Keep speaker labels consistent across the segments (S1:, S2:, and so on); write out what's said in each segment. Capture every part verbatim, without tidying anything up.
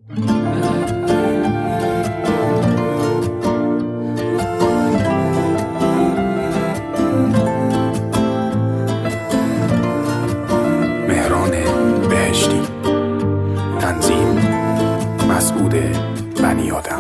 S1: مهران بهشتی. تنظیم مسعود بنی‌آدم.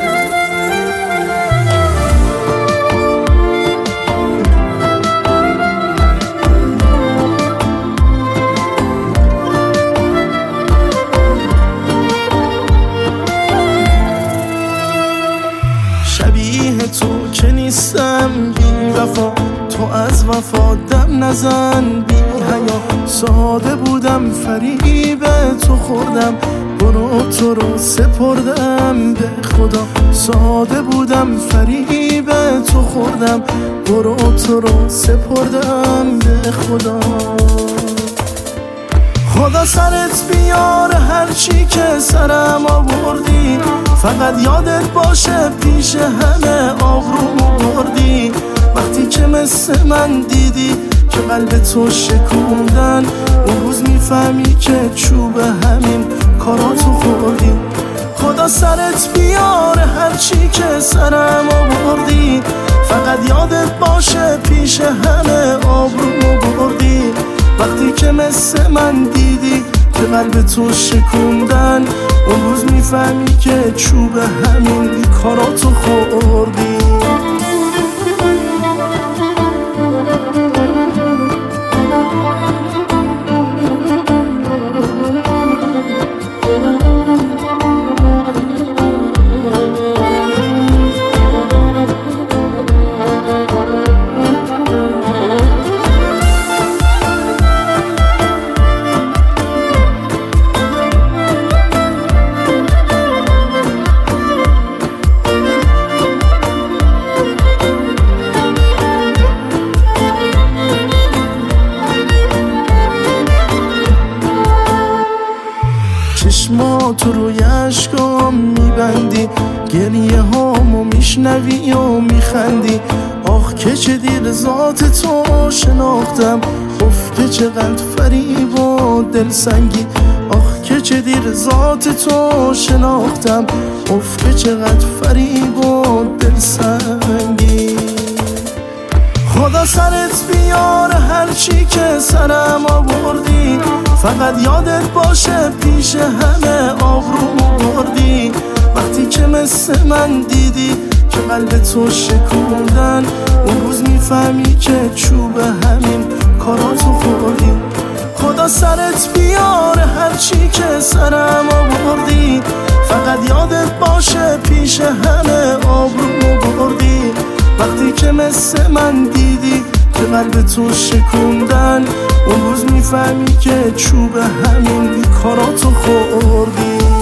S2: شبیه تو که نیستم بی وفا، تو از وفا دم نزن بی حیا. ساده بودم فریب تو خوردم، برو تو رو سپردم به خدا. ساده بودم فریب تو خوردم، برو تو رو سپردم به خدا. خدا سرت بیار هرچی که سرم آوردی، فقط یادت باشه پیش همه آبرومو بردی. وقتی که مثل من دیدی که قلب تو شکوندن، اون روز میفهمی که چوب همین کاراتو خوردی. خدا سرت بیار هرچی که سرم آوردی، فقط یادت باشه پیش همه آبرومو بردی. وقتی که مثل من دیدی که قلب تو شکوندن، اون روز میفهمی که چوب همین کاراتو خوردی. چشمات روی عشقام میبندی، گریه هامو میشنوی و میخندی. آخ که چه دیر ذات تو شناختم، اف که چقدر فریب و دلسنگی. آخ که چه دیر ذات تو شناختم، اف که چقدر فریب و دلسنگی. خدا سرت بیار هرچی که سرم آوردی، فقط یادت باشه پیش همه آبرومو بردی. وقتی که مثل من دیدی که قلب تو شکوندن، اون روز میفهمی که چوب همین کاراتو خوردی. خدا سرت بیار هرچی که سرم آوردی، فقط یادت باشه پیش همه آبرومو بردی. وقتی که مثل من دیدی که قلب تو شکوندن، اون روز میفهمی که چوب همین کاراتو خوردی.